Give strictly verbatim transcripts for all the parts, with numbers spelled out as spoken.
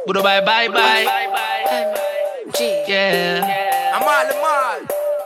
Budo bye bye bye. Yeah. I'm all the mall.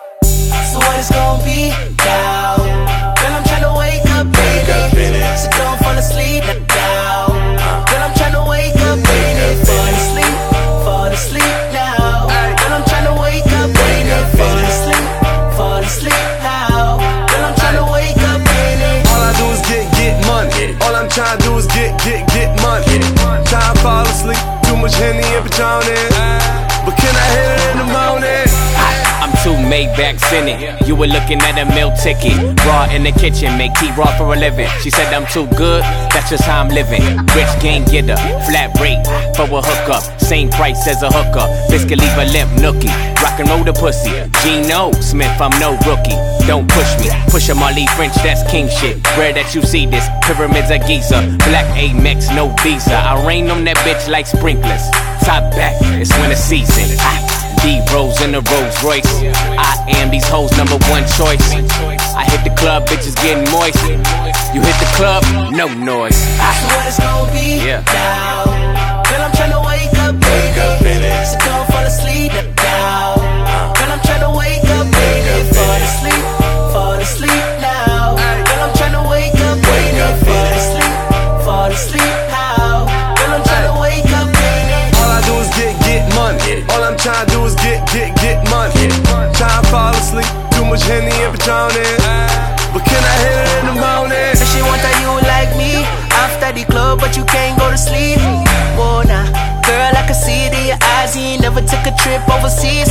So what it's gonna be now? Girl, I'm tryna wake up, baby. So don't fall asleep now. Girl, I'm tryna wake up, baby. Fall asleep, fall asleep now. Girl, I'm tryna wake up, baby. Fall asleep, fall asleep now. Girl, I'm tryna wake up, baby. All I do is get, get money. All I'm tryna do is get, get, get money. Tryna fall asleep, too much Henny and Patron in. But can I hit it in the morning? I'm two Maybachs in it. You were looking at a meal ticket. Raw in the kitchen, make tea raw for a living. She said I'm too good, that's just how I'm living. Rich game getter, flat rate for a hookup. Same price as a hooker. Biscuit leave a limp nookie. Rock and roll the pussy. Geno Smith, I'm no rookie. Don't push me. Push a Marley French, that's king shit. Rare that you see this. Pyramids of Giza. Black Amex, no visa. I rain on that bitch like sprinklers. Top back, it's winter season. D-Rose in the Rolls Royce. I am these hoes' number one choice. I hit the club, bitches getting moist. You hit the club, no noise. So what it's gonna be Yeah. now? Girl, I'm tryna wake up, baby. So don't fall asleep now. Girl, I'm tryna wake up, baby. Fall asleep, fall asleep now. Girl, I'm tryna wake up, baby. Fall asleep, fall asleep now. Girl, I'm tryna wake up, baby. All I do is get, get money. All I'm tryna do is get, get, get money. Tryna fall asleep, too much Henny and Patron in. But can I hit it in the morning? Say she want that you like me after the club, but you can't go to sleep. Whoa, nah. Girl, I can see it in your eyes. You ain't never took a trip overseas.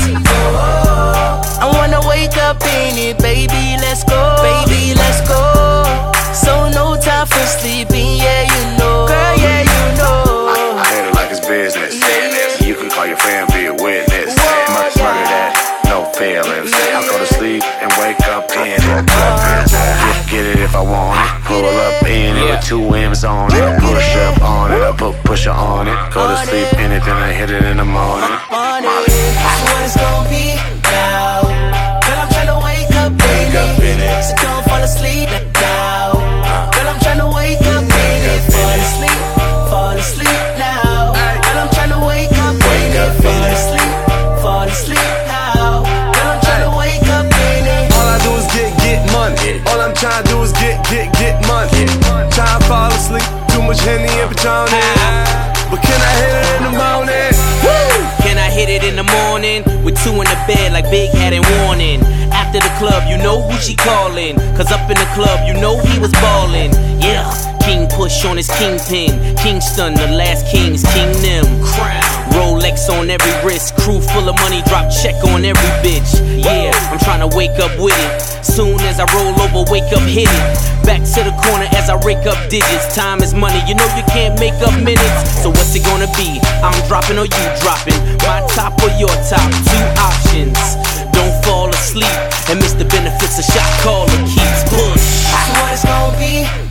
Oh, I wanna wake up in it, baby. Let's go, baby. Let's go. So no time for sleeping, yeah, you know. Girl, yeah, you know. I hit it like it's business. Yeah. You can call your friend, be a witness. Whoa, Murder, yeah. murder that, no feelings. Yeah. I go to sleep and wake up in it. Get, get it if I want it. Pull up in it with two M's on it. Push up on it, I put pusher on it. Go to sleep in it, then I hit it in the morning. Morning. So what it's gonna be now? Girl, I'm tryna wake up, baby. So don't fall asleep now. Girl, I'm tryna wake up, baby. Fall asleep, fall asleep now. Girl, I'm tryna wake up, baby. Fall asleep, fall asleep now. Girl, I'm tryna wake up, baby. All I do is get, get money. All I'm tryna do is get, get, get money. Tryna fall asleep, too much Henny and Patron in. But can I hit it in the morning? Can I hit it in the morning? With two in the bed like Big had in warning. After the club, you know who she calling. Cause up in the club, you know he was ballin'. Yeah, King Push on his kingpin. Kingston, the last kings, King Nim. Crown. Rolex on every wrist. Crew full of money, drop check on every bitch. Yeah, I'm tryna wake up with it. Soon as I roll over, wake up, hit it. Back to the corner as I rake up digits. Time is money, you know you can't make up minutes. So what's it gonna be? I'm dropping or you dropping? My top or your top? Two options. Don't fall asleep and miss the benefits a shot caller keeps. Push. So what it's gonna be